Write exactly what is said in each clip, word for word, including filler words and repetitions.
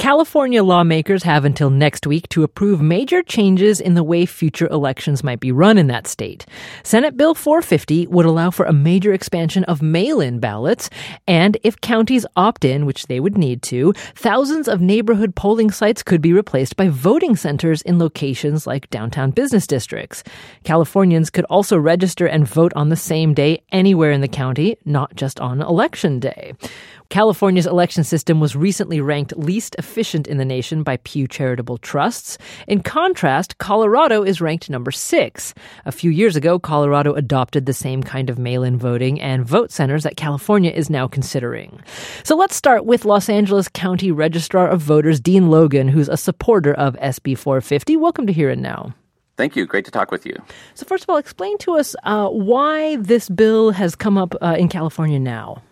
California lawmakers have until next week to approve major changes in the way future elections might be run in that state. Senate Bill four fifty would allow for a major expansion of mail-in ballots, and if counties opt in, which they would need to, thousands of neighborhood polling sites could be replaced by voting centers in locations like downtown business districts. Californians could also register and vote on the same day anywhere in the county, not just on Election Day. California's election system was recently ranked least efficient in the nation by Pew Charitable Trusts. In contrast, Colorado is ranked number six. A few years ago, Colorado adopted the same kind of mail-in voting and vote centers that California is now considering. So let's start with Los Angeles County Registrar of Voters, Dean Logan, who's a supporter of S B four fifty. Welcome to Here and Now. Thank you. Great to talk with you. So first of all, explain to us uh, why this bill has come up uh, in California now.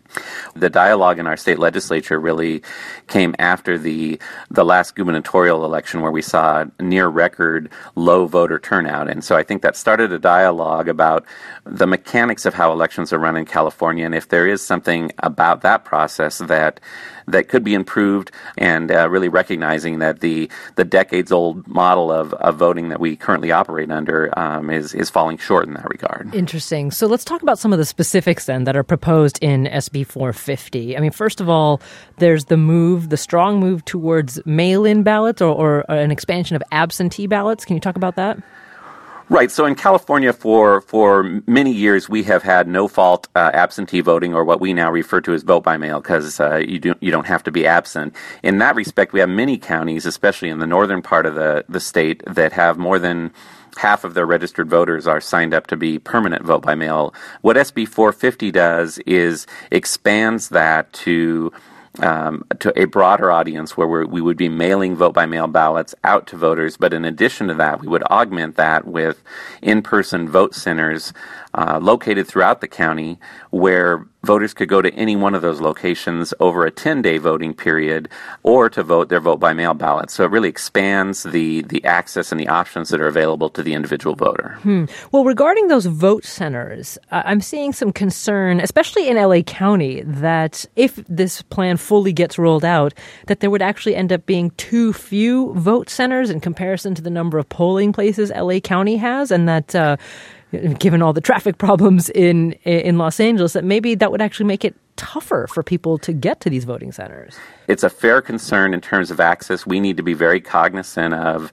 The dialogue in our state legislature really came after the the last gubernatorial election, where we saw near record low voter turnout. And so I think that started a dialogue about the mechanics of how elections are run in California, and if there is something about that process that that could be improved, and uh, really recognizing that the the decades-old model of, of voting that we currently operate under um, is, is falling short in that regard. Interesting. So let's talk about some of the specifics then that are proposed in S B four fifty. I mean, first of all, there's the move, the strong move towards mail-in ballots or, or an expansion of absentee ballots. Can you talk about that? Right. So in California, for for many years, we have had no-fault uh, absentee voting, or what we now refer to as vote by mail, because uh, you do you don't have to be absent. In that respect, we have many counties, especially in the northern part of the, the state, that have more than half of their registered voters are signed up to be permanent vote by mail. What S B four fifty does is expands that to Um, to a broader audience, where we're, we would be mailing vote-by-mail ballots out to voters. But in addition to that, we would augment that with in-person vote centers uh, located throughout the county, where voters could go to any one of those locations over a ten-day voting period, or to vote their vote-by-mail ballots. So it really expands the, the access and the options that are available to the individual voter. Hmm. Well, regarding those vote centers, uh, I'm seeing some concern, especially in L A County, that if this plan fully gets rolled out, that there would actually end up being too few vote centers in comparison to the number of polling places L A County has, and that uh, given all the traffic problems in in Los Angeles, that maybe that would actually make it tougher for people to get to these voting centers. It's a fair concern in terms of access. We need to be very cognizant of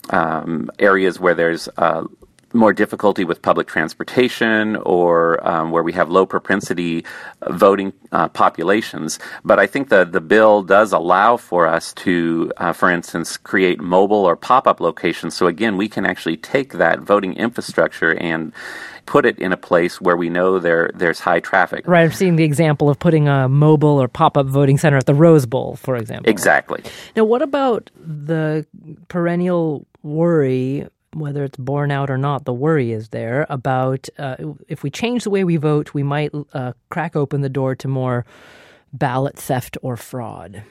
um, areas where there's uh, more difficulty with public transportation, or um, where we have low propensity voting uh, populations. But I think the, the bill does allow for us to, uh, for instance, create mobile or pop-up locations. So again, we can actually take that voting infrastructure and put it in a place where we know there there's high traffic. Right, I'm seeing the example of putting a mobile or pop-up voting center at the Rose Bowl, for example. Exactly. Now, what about the perennial worry, whether it's borne out or not, the worry is there about uh, if we change the way we vote, we might uh, crack open the door to more ballot theft or fraud?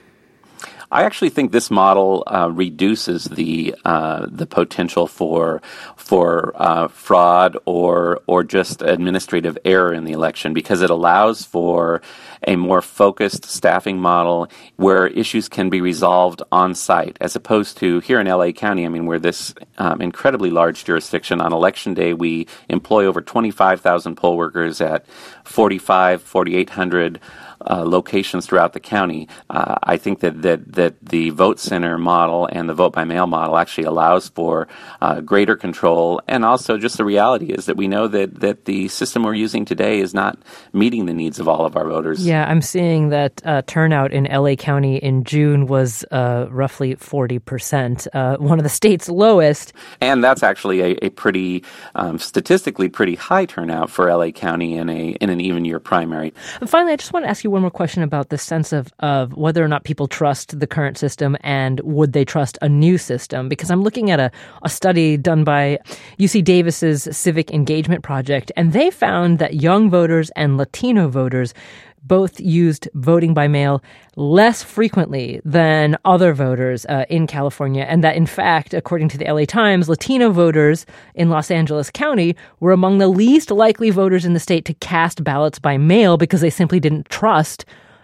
I actually think this model uh, reduces the uh, the potential for for uh, fraud or or just administrative error in the election, because it allows for a more focused staffing model where issues can be resolved on site, as opposed to here in L A County. I mean, we're this um, incredibly large jurisdiction. On Election Day, we employ over twenty-five thousand poll workers at forty-five, forty-eight hundred Uh, locations throughout the county. Uh, I think that, that that the vote center model and the vote by mail model actually allows for uh, greater control, and also just the reality is that we know that that the system we're using today is not meeting the needs of all of our voters. Yeah, I'm seeing that uh, turnout in L A County in June was uh, roughly forty percent, uh, one of the state's lowest. And that's actually a, a pretty um, statistically pretty high turnout for L A County in a in an even year primary. And finally, I just want to ask you one more question about the sense of, of whether or not people trust the current system, and would they trust a new system? Because I'm looking at a, a study done by U C Davis's Civic Engagement Project, and they found that young voters and Latino voters both used voting by mail less frequently than other voters uh, in California, and that, in fact, according to the L A Times, Latino voters in Los Angeles County were among the least likely voters in the state to cast ballots by mail because they simply didn't trust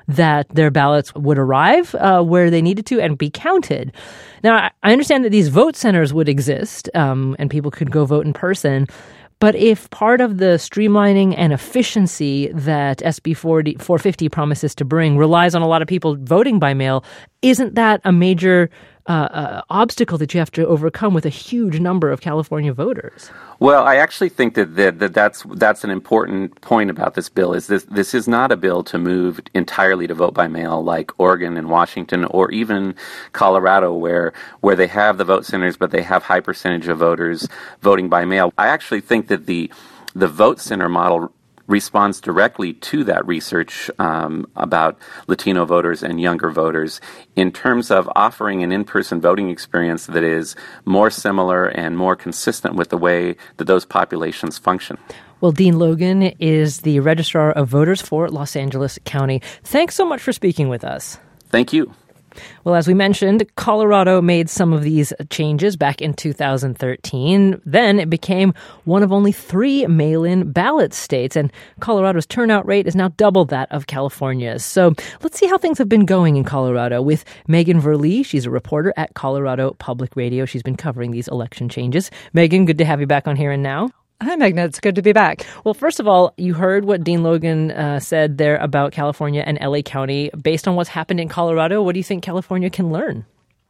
that their ballots would arrive uh, where they needed to and be counted. Now, I understand that these vote centers would exist um, and people could go vote in person. But if part of the streamlining and efficiency that S B four fifty promises to bring relies on a lot of people voting by mail, isn't that a major uh, uh, obstacle that you have to overcome with a huge number of California voters? Well, I actually think that, that, that that's that's an important point about this bill. Is this this is not a bill to move entirely to vote by mail like Oregon and Washington or even Colorado, where where they have the vote centers, but they have high percentage of voters voting by mail. I actually think that the the vote center model responds directly to that research um, about Latino voters and younger voters in terms of offering an in-person voting experience that is more similar and more consistent with the way that those populations function. Well, Dean Logan is the Registrar of Voters for Los Angeles County. Thanks so much for speaking with us. Thank you. Well, as we mentioned, Colorado made some of these changes back in two thousand thirteen. Then it became one of only three mail-in ballot states, and Colorado's turnout rate is now double that of California's. So let's see how things have been going in Colorado with Megan Verlee. She's a reporter at Colorado Public Radio. She's been covering these election changes. Megan, good to have you back on Here and Now. Hi, Meghna. It's good to be back. Well, first of all, you heard what Dean Logan uh, said there about California and L A County. Based on what's happened in Colorado, what do you think California can learn?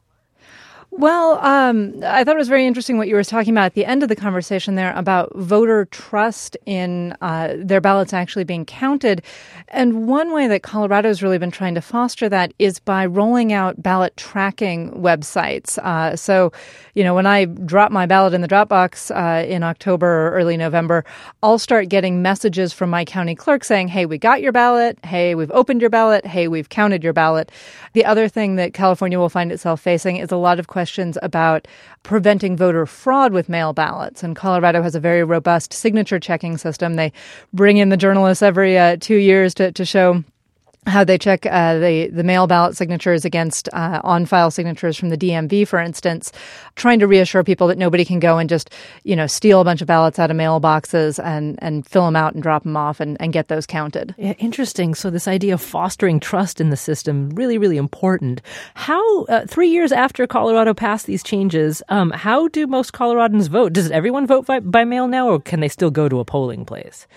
Well, um, I thought it was very interesting what you were talking about at the end of the conversation there about voter trust in uh, their ballots actually being counted. And one way that Colorado has really been trying to foster that is by rolling out ballot tracking websites. Uh, so, you know, when I drop my ballot in the Dropbox uh, in October or early November, I'll start getting messages from my county clerk saying, hey, we got your ballot. Hey, we've opened your ballot. Hey, we've counted your ballot. The other thing that California will find itself facing is a lot of questions questions about preventing voter fraud with mail ballots. And Colorado has a very robust signature checking system. They bring in the journalists every uh, two years to, to show how they check uh, the, the mail ballot signatures against uh, on-file signatures from the D M V, for instance, trying to reassure people that nobody can go and just, you know, steal a bunch of ballots out of mailboxes and, and fill them out and drop them off and, and get those counted. Yeah, interesting. So this idea of fostering trust in the system, really, really important. How, uh, three years after Colorado passed these changes, um, how do most Coloradans vote? Does everyone vote by, by mail now, or can they still go to a polling place?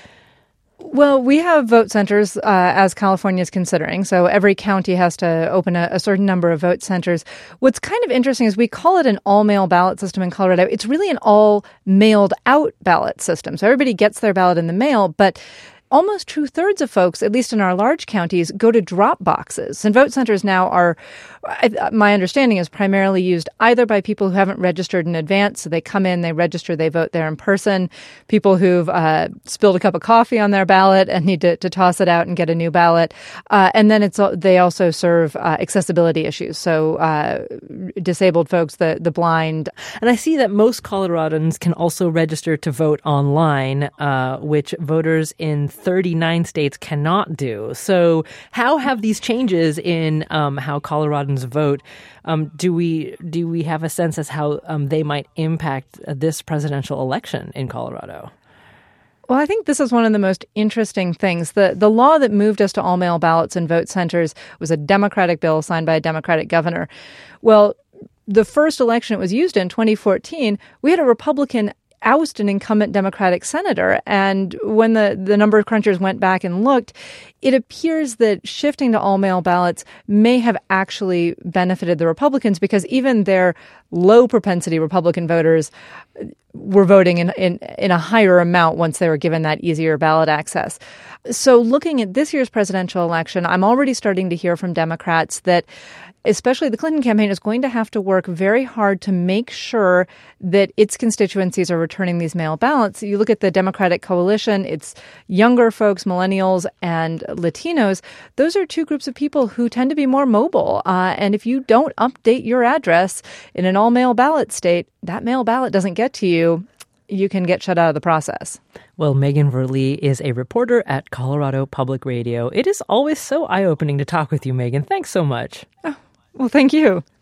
Well, we have vote centers, uh, as California is considering. So every county has to open a, a certain number of vote centers. What's kind of interesting is we call it an all-mail ballot system in Colorado. It's really an all-mailed-out ballot system. So everybody gets their ballot in the mail, but almost two-thirds of folks, at least in our large counties, go to drop boxes. And vote centers now are, my understanding is, primarily used either by people who haven't registered in advance. So they come in, they register, they vote there in person. People who've uh, spilled a cup of coffee on their ballot and need to, to toss it out and get a new ballot. Uh, and then it's they also serve uh, accessibility issues. So uh, disabled folks, the, the blind. And I see that most Coloradans can also register to vote online, uh, which voters in thirty-nine states cannot do. So how have these changes in um, how Coloradans vote, um, do we do we have a sense as how um, they might impact this presidential election in Colorado? Well, I think this is one of the most interesting things. The the law that moved us to all-mail ballots and vote centers was a Democratic bill signed by a Democratic governor. Well, the first election it was used in, twenty fourteen, we had a Republican oust an incumbent Democratic senator. And when the, the number of crunchers went back and looked, it appears that shifting to all-mail ballots may have actually benefited the Republicans because even their low-propensity Republican voters were voting in, in, in a higher amount once they were given that easier ballot access. So looking at this year's presidential election, I'm already starting to hear from Democrats that especially the Clinton campaign is going to have to work very hard to make sure that its constituencies are returning these mail ballots. You look at the Democratic coalition, it's younger folks, millennials, and Latinos. Those are two groups of people who tend to be more mobile. Uh, and if you don't update your address in an all-mail ballot state, that mail ballot doesn't get to you. You can get shut out of the process. Well, Megan Verlee is a reporter at Colorado Public Radio. It is always so eye-opening to talk with you, Megan. Thanks so much. Oh, well, thank you.